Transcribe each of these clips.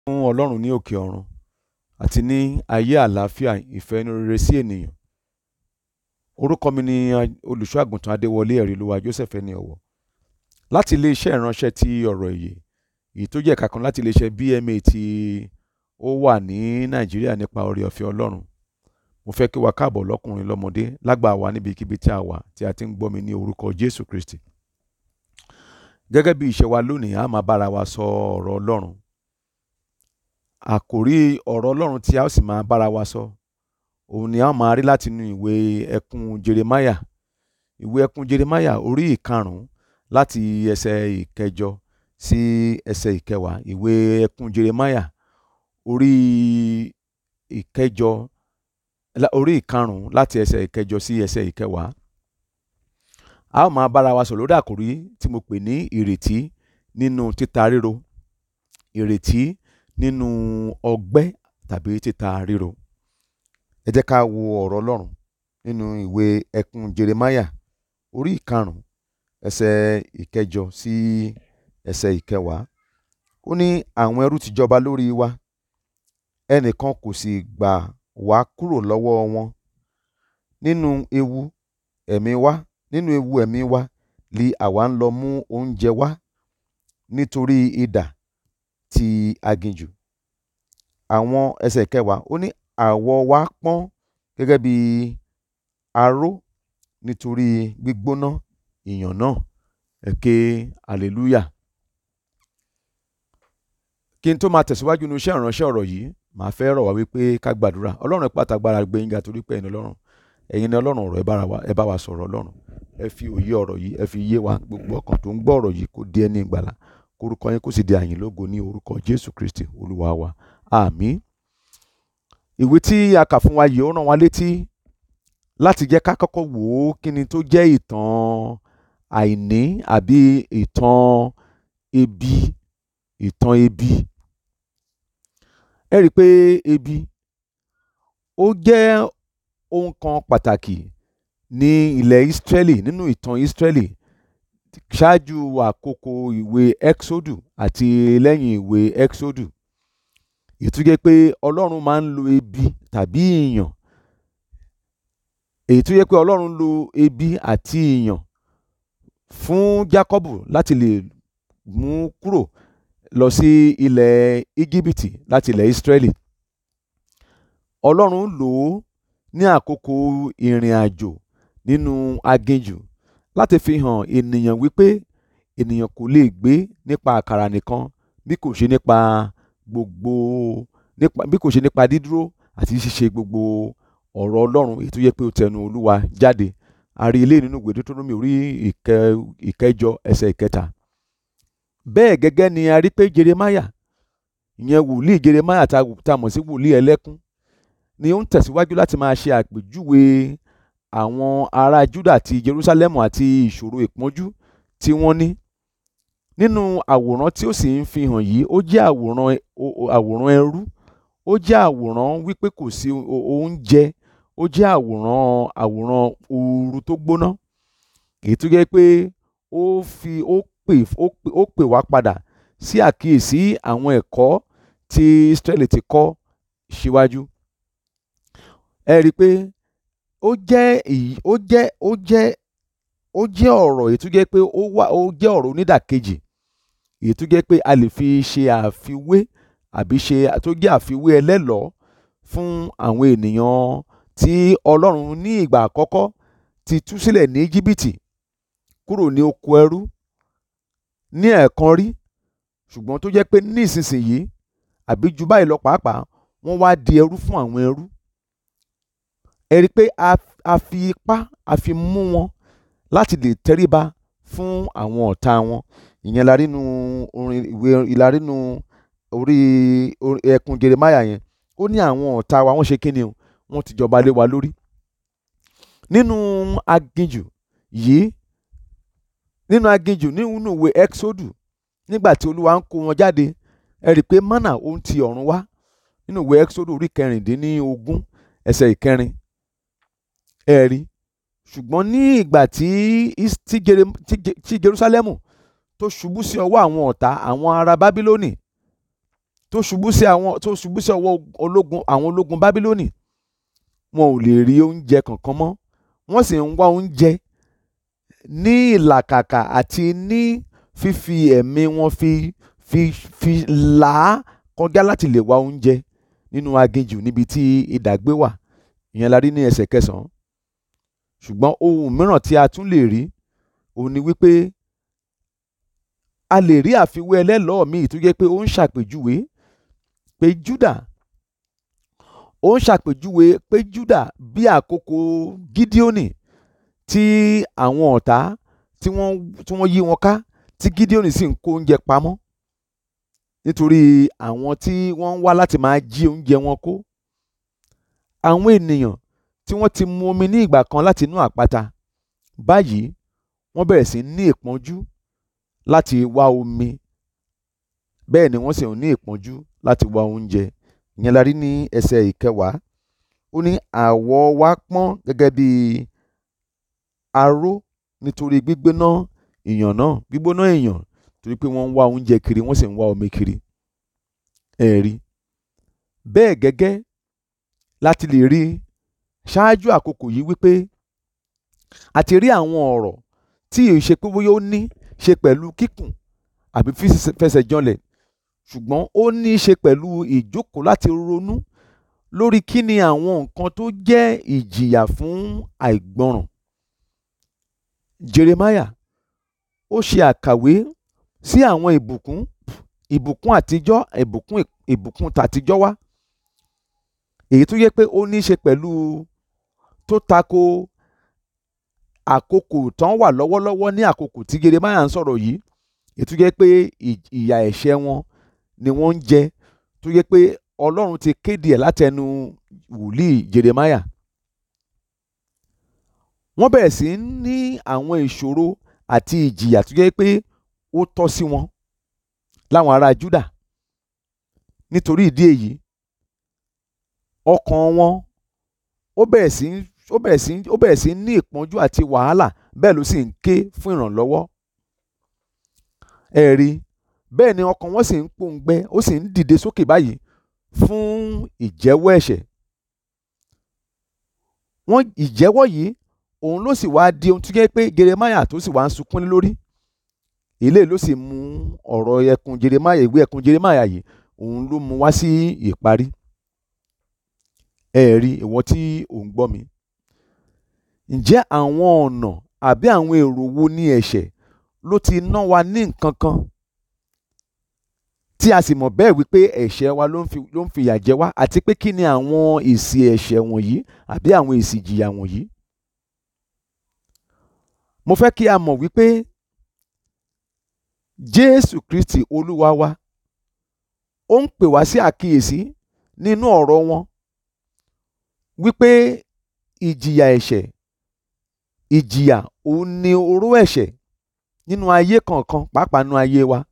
fún Ọlọ́run ní òkè ọ̀run àti ní ayé àlàáfíà ìfẹ́ inú rere sí ènìyàn. Orúkọ mi ni olùṣọ́ àgùntàn Adéwọlé Ẹ̀rílúwà Joseph ẹni ọ̀wọ̀ láti iléeṣẹ́ ìránṣẹ́ ti ọ̀rọ̀ ìyè èyí tó jẹ́ ẹ̀ka kan láti iléeṣẹ́ BMA tí ó wà ní Nàìjíríà nípa oore ọ̀fẹ́ Ọlọ́run. Mo fẹ́ kí wa káàbọ̀ lọ́kùnrin lọ́mọdé lágbà wa níbikíbi tí a wà tí a ti ń gbọ́ mi ní orúkọ Jésù Kristi. Gẹ́gẹ́ bí ìṣe wa lónìí, a máa bára wa sọ ọ̀rọ̀ Ọlọ́run. Àkòrí ọ̀rọ̀ Ọlọ́run tí a ó sì máa bára wa sọ òun ni a ó máa rí láti inú ìwé ẹkún Jeremáyà, ìwé ẹkún Jeremáyà orí ìkarùn-ún láti ẹsẹ̀ ìkẹjọ sí ẹsẹ̀ ìkẹwàá. Ìwé ẹkún Jeremáyà orí ìkarùn-ún láti ẹsẹ̀ ìkẹjọ sí ẹsẹ̀ ìkẹwàá. A ó máa bára wa sọ lórí àkòrí tí mo pè ní ìrètí nínú títa ríro, ìrètí nínú ọgbẹ́ tàbí títa ríro. Ẹ jẹ́ ká wo ọ̀rọ̀ Ọlọ́run nínú ìwé ẹkún Jeremáyà orí ìkarùn-ún ẹsẹ̀ ìkẹjọ sí ẹsẹ̀ ìkẹwàá. Ó ní, àwọn ẹrú ti jọba lórí wa, ẹnìkan kò sì gbà wá kúrò lọ́wọ́ wọn. Nínú ewu ẹ̀mí wa li àwa ń lọ mú oúnjẹ wá nítorí idà ti aginjù. Àwọn ẹsẹ̀ kẹwàá, ó ní, àwọ̀ wa pọ́n gẹ́gẹ́ bí aró nítorí gbígbóná ìyàn náà. Ẹ ké hallelujah. Kí n tó máa tẹ̀síwájú nínú iṣẹ́ ìránṣẹ́ ọ̀rọ̀ yìí, màá fẹ́ rọ̀ wá wípé ká gbàdúrà. Ọlọ́run ipá àtàgbára gbé yín ga torí pé ẹ̀yin ni Ọlọ́run ọ̀rọ̀. Ẹ bá wa sọ̀rọ̀ Ọlọ́run. Ẹ fi òye ọ̀rọ̀ yìí, ẹ fi yé wa. Gbogbo ọkàn tó ń gbọ́ ọ̀rọ̀ yìí kó di ẹni ìgbàlà. Orúkọ yín kó sì di àyìn lógo ní orúkọ Jésù Kristi Olúwa wa. Àmín. Ìwé tí a kà fún wa yìí ó rán wa létí láti jẹ́ ká kọ́kọ́ wò ó kí ni tó jẹ́ ìtàn àìní àbí ìtàn ebi. Ẹ rí i pé ebi ó jẹ́ ohun kan pàtàkì ní ilẹ̀ Ísírẹ́lì, nínú ìtàn Ísírẹ́lì ṣáájú àkókò ìwé Ẹ́kísódù àti lẹ́yìn ìwé Ẹ́kísódù. Ìtújẹ́ pé Ọlọ́run máa ń lo ebi tàbí ìyàn. Èyí tó yẹ pé Ọlọ́run lo ebi àti ìyàn fún Jákọ́bù láti lè mú kúrò lọ sí ilẹ̀ Íjíbítì láti ilẹ̀ Ísírẹ́lì. Ọlọ́run lò ó ní àkókò ìrìn àjò nínú aginjù láti fi hàn ènìyàn wípé ènìyàn kò lè gbé nípa àkàrà nìkan bí kò ṣe nípa dídúró àti ṣíṣe gbogbo ọ̀rọ̀ Ọlọ́run èyí tó yẹ pé ó tẹnu Olúwa jáde. A rí ilé nínú ìwé Deuteronomy orí ìkẹjọ ẹsẹ̀ ìkẹta. Bẹ́ẹ̀ gẹ́gẹ́ ni a rí pé Jeremáyà, ìyẹn wòlíì Jeremáyà tá a mọ̀ sí wòlíì ẹlẹ́kún, ni ó ń tẹ̀síwájú láti máa ṣe àpèjúwe àwọn ará Júdà àti Jerúsálẹ́mù àti ìṣòro ìpọ́njú tí wọ́n ní. Nínú àwòrán tí ó sì ń fi hàn yìí, ó jẹ́ àwòrán ẹrú, ó jẹ́ àwòrán wípé kò sí oúnjẹ, ó jẹ́ àwòrán ooru tó gbóná. Èyí tó jẹ́ pé ó pè wá padà sí àkíyèsí àwọn ẹ̀kọ́ tí Ísírẹ́lì ti kọ́ síwájú. Ẹ rí i pé ó jẹ́ ọ̀rọ̀ èyí tó jẹ́ pé ó jẹ́ ọ̀rọ̀ onídàkejì, èyí tó jẹ́ pé a lè fi ṣe àfiwé àbí tó jẹ́ àfiwé ẹlẹ́lọ́ọ̀ fún àwọn ènìyàn tí Ọlọ́run ní ìgbà àkọ́kọ́ ti tú sílẹ̀ ní Íjíbítì kúrò ní oko ẹrú ní ẹ̀ẹ̀kan rí, ṣùgbọ́n tó jẹ́ pé ní ìsinsìnyí àbí jù báyìí lọ pàápàá, wọ́n wá di ẹrú fún àwọn ẹrú. Ẹ rí i pé a fi ipá mú wọn láti lè tẹríba fún àwọn ọ̀tá wọn. Ìyẹn la rí nínú orí ẹkún Jeremáyà yẹn. Ó ní àwọn ọ̀tá wa wọ́n ṣe kí ni o, wọ́n ti jọba lé wa lórí. Nínú aginjù nínú ìwé Ẹ́kísódù, nígbà tí Olúwa ń kó wọn jáde, ẹ rí i pé mánà ó ń ti ọ̀run wá. Nínú ìwé Ẹ́kísódù orí 16 ẹsẹ̀ ìkẹrin. Ẹ rí, ṣùgbọ́n ní ìgbà tí Jerúsálẹ́mù tó ṣubú sí ọwọ́ àwọn ọ̀tá àwọn ará Bábílónì, tó ṣubú sí ọwọ́ àwọn ológun Bábílónì, wọn ò lè rí oúnjẹ kankan mọ́, wọ́n sì ń wá oúnjẹ ní ìlàkàkà àti ní fífi ẹ̀mí wọn fi là á kọjá láti lè wá oúnjẹ nínú aginjù níbi tí idà gbé wà. Ìyẹn la rí ní ẹsẹ̀ 9. Ṣùgbọ́n ohun mìíràn tí a tún lè rí òun ni wípé a lè rí àfiwé ẹlẹ́lọ́ọ̀ míì tó jẹ́ pé ó ń ṣàpèjúwe pé Júdà bí àkókò Gídíónì tí àwọn ọ̀tá tí wọ́n yí wọn ká, tí Gídíónì sì ń kó oúnjẹ pamọ́ nítorí àwọn tí wọ́n ń wá láti máa jí oúnjẹ wọn kó. Àwọn ènìyàn tí wọ́n ti mu omi ní ìgbà kan láti inú àpáta, báyìí wọ́n bẹ̀rẹ̀ sí ní ìpọ́njú láti wá omi, bẹ́ẹ̀ ni wọ́n sì ń ní ìpọ́njú láti wá oúnjẹ. Ìyẹn la rí ní ẹsẹ̀ 10. Ó ní àwọ̀ wa pọ́n gẹ́gẹ́ bí aró nítorí gbígbóná èèyàn torí pé wọ́n ń wá oúnjẹ kiri, wọ́n sì ń wá omi kiri. Ẹ̀rí bẹ́ẹ̀ gẹ́gẹ́ láti lè rí ṣáájú àkókò yìí wípé a ti rí àwọn ọ̀rọ̀ tí ì ṣe pé bóyá ó ní ṣe pẹ̀lú kíkùn àbí fẹsẹ̀ janlẹ̀, ṣùgbọ́n ó ní í ṣe pẹ̀lú ìjókòó láti ronú lórí kí ni àwọn nǹkan tó jẹ́ ìjìyà fún àìgbọràn. Jeremáyà ó ṣe àkàwé sí àwọn ìbùkún àtijọ́, ìbùkún tàtijọ́ wá, èyí tó yẹ pé ó ní í ṣe pẹ̀lú tó tako àkókò tán wà lọ́wọ́lọ́wọ́ ní àkókò tí Jeremáyà ń sọ̀rọ̀ yìí, èyí tó yẹ pé ìyà ẹ̀ṣẹ̀ wọn ni wọ́n ń jẹ, tó yẹ pé Ọlọ́run ti kéde ẹ̀ látẹnu wòlíì Jeremáyà. Wọ́n bẹ̀rẹ̀ sí ní àwọn ìṣòro àti ìjìyà tó yẹ pé ó tọ́ sí wọn láwọn ará Júdà. Nítorí ìdí èyí, ọkàn wọn ó bẹ̀rẹ̀ sí ní ìpọ́njú àti wàhálà, bẹ́ẹ̀ ló sì ń ké fún ìrànlọ́wọ́. Ẹ̀rí bẹ́ẹ̀ ni ọkàn wọn sì ń pòǹgbẹ, ó sì ń dìde sókè báyìí fún ìjẹ́wọ́ ẹ̀ṣẹ̀. Ìjẹ́wọ́ yìí òun ló sì wá di ohun tó jẹ́ pé Jeremáyà tó sì wá ń sunkún lórí. Eléyìí ló sì mú ọ̀rọ̀ ìwé ẹkún Jeremáyà yìí, òun ló mú wá sí ìparí. Ẹ̀rí ìwọ tí ò ń gbọ́ mi, ǹjẹ́ àwọn ọ̀nà àbí àwọn èrò wo ni ẹ̀ṣẹ̀ ló ti ná wa ní nǹkan kan tí a sì mọ̀ bẹ́ẹ̀ wípé ẹ̀ṣẹ̀ wa ló ń fìyà jẹ wá, àti pé kí ni àwọn èsì ẹ̀ṣẹ̀ wọ̀nyí àbí àwọn èsì ìjìyà wọ̀nyí? Mo fẹ́ kí a mọ̀ wípé Jésù Kristi Olúwa wa, ó ń pè wá sí àkíyèsí nínú ọ̀rọ̀ wọn wípé ìjìyà ẹ̀ṣẹ̀, ìjìyà òun ni oró ẹ̀ṣẹ̀ nínú ayé kọ̀ọ̀kan, pàápàá nínú ayé wa.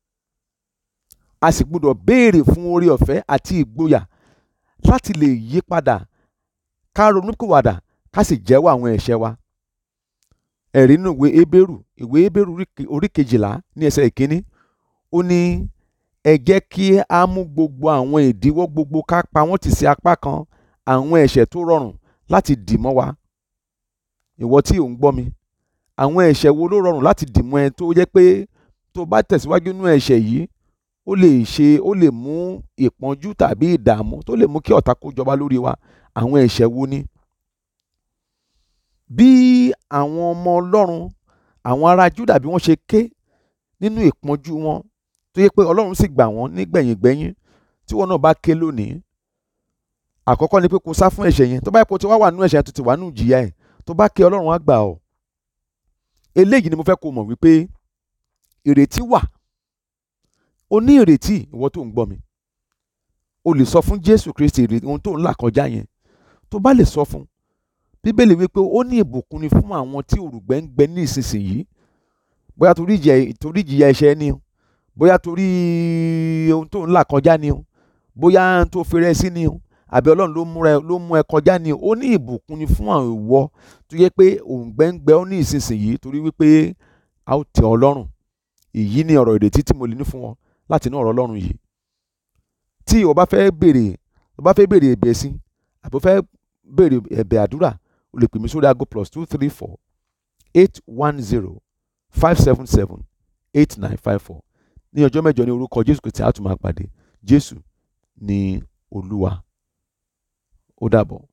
A sì gbọ́dọ̀ béèrè fún oore ọ̀fẹ́ àti ìgboyà láti lè yí padà, ká ronúpìwàdà, ká sì jẹ́wọ́ àwọn ẹ̀ṣẹ̀ wa. Ẹ̀rí nínú ìwé Hébérù orí 12 ní ẹsẹ̀ 1, ó ní ẹ jẹ́ kí a mú gbogbo àwọn ìdíwọ́ gbogbo ká pa wọ́n tì sí apá kan, àwọn ẹ̀ṣẹ̀ tó rọrùn láti dì mọ́ wa. Ìwọ tí ò ń gbọ́ mi, àwọn ẹ̀ṣẹ̀ wo ló rọrùn láti dì mọ́ ẹ, tó jẹ́ pé tó bá tẹ̀síwájú nínú ẹ̀ṣẹ̀ yìí ó lè mú ìpọ́njú tàbí ìdààmú, tó lè mú kí ọ̀tá kó jọba lórí wa? Àwọn ẹ̀ṣẹ̀ wo ni? Bí àwọn ọmọ Ọlọ́run, àwọn ará Júdà, bí wọ́n ṣe ké nínú ìpọ́njú wọn, tó yẹ pé Ọlọ́run sì gbà wọ́n nígbẹ̀yìngbẹ́yín, tí wọ́n náà bá ké lónìí, àkọ́kọ́ ni pé kó sá fún ẹ̀ṣẹ̀ yẹn. Tó bá yẹ kó ti wà nínú ẹ̀ṣẹ̀ yẹn, tó ti wà nínú ìjìyà ẹ̀, tó bá ké, Ọlọ́run á gbà ọ́. Eléyìí ni mo fẹ́ kó mọ̀ wípé ìrètí wà. O ní ìrètí, ìwọ tó ń gbọ́ mi. O lè sọ fún Jésù Kristi ohun tó ń là kọjá yẹn. Tó bá lè sọ fún, Bíbélì wípé ó ní ìbùkún ni fún àwọn tí òrùngbẹ ń gbẹ ní ìsinsìnyí, bóyá torí ìjìyà ẹ̀ṣẹ̀ ni o, bóyá torí ohun tó ń là kọjá ni o, bóyá tó fẹ́rẹ̀ sí ni o, àbí Ọlọ́run ló mú ẹ kọjá ni o. Ó ní ìbùkún ni fún àwọn ìwọ tó yẹ pé òrùngbẹ ń gbẹ ó ní ìsinsìnyí, torí wípé a ó tẹ́ ọ lọ́rùn. Èyí ni ọ̀rọ̀ ìrètí tí mo lè ní fún wọn láti inú ọ̀rọ̀ Ọlọ́run yìí. tí o bá fẹ́ béèrè ẹ̀bẹ̀ sí àbí o fẹ́ béèrè ẹ̀bẹ̀ àdúrà, o lè pè mí sórí aago +234 810 577 8954. ní ọjọ́ mẹ́jọ ní orúkọ Jésù Kristi a tún máa pàdé. Jésù ni Olúwa. Ó dàbọ̀.